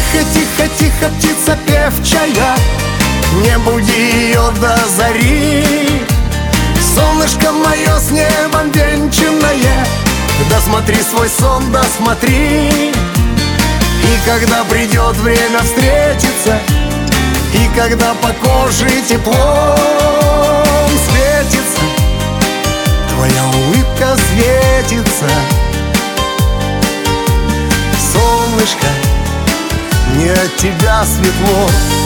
Тихо, тихо, тихо, птица певчая, не буди ее до зари. Солнышко мое с небом венчанное, досмотри свой сон, досмотри. И когда придет время встретиться, и когда по коже теплом светится, твоя улыбка светится. Солнышко, мне от тебя светло.